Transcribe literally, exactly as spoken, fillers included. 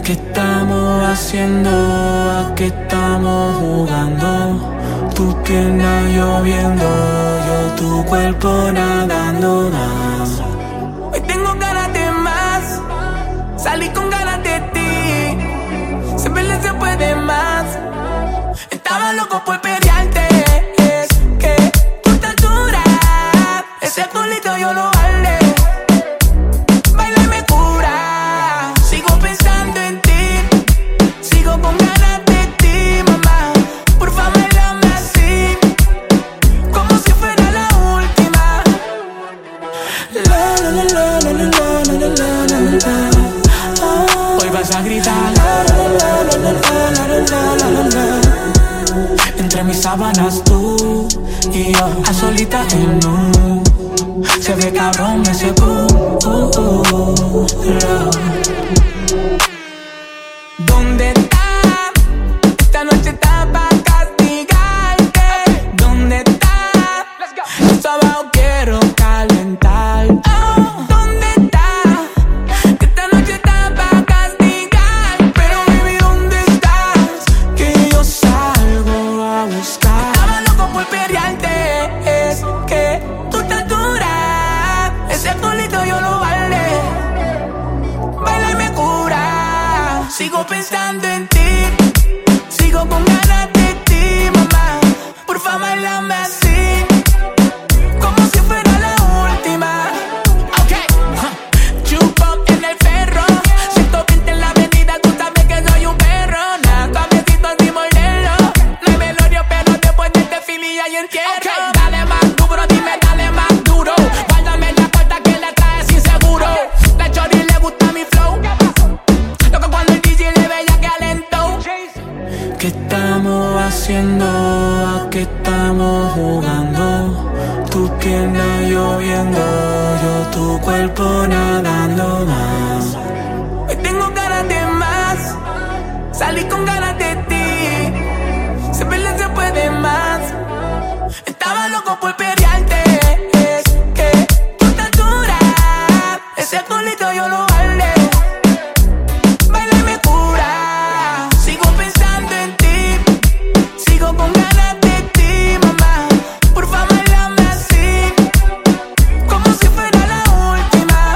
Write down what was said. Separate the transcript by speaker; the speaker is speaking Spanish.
Speaker 1: ¿Qué estamos haciendo? ¿A qué estamos jugando? Tu pierna lloviendo, yo tu cuerpo nadando más. Hoy tengo ganas de más, salí con ganas de ti. Siempre le se puede más. Estaba loco por pelearte. Es que tu estatura, ese culito yo lo vale. Baila y me cura. Sigo pensando en ti, sigo con ganas de ti, mamá. Por favor, bailame así, como si fuera la última. La la la la la la la la la la la. Hoy vas a gritar la la la la la la la la la la. Entre mis sábanas tú y yo, a solita en nu. Se ve cabrón ese boo, uh, uh, uh. ¿Dónde está? Esta noche está pa' castigarte. ¿Dónde está? Yo abajo quiero calentar. Oh, ¿dónde está? Esta noche está pa' castigar. Pero baby, ¿dónde estás? Que yo salgo a buscar. Estaba loco por pelearte. Es que tu estatura, ese culito yo lo vale. Baila y me cura. Sigo pensando en ti, sigo con ganas de ti, mamá. Por favor, bailame así, como si fuera la última. Ok, huh. Chupón en el ferro, ciento veinte en la avenida, tú sabes que soy un perro. Nada, cabecito sin morderlo. No hay velorio, pero después de este fili hay entierro. Okay, dale más duro, dime dale más duro. Guárdame la puerta que la trae sin seguro. La chori le gusta mi flow, loco cuando el D J le ve ya que alentó. ¿Qué estamos haciendo? ¿A qué estamos jugando? Tu pierna lloviendo, yo tu cuerpo nadando más. Hoy tengo ganas de más, salí con ganas de ti. Siempre le se puede más. Estaba loco por pelearte. Es que tu estatura, ese culito yo lo vale. Baila y me cura. Sigo pensando en ti, sigo con ganas de ti, mamá. Por favor, bailame así, como si fuera la última.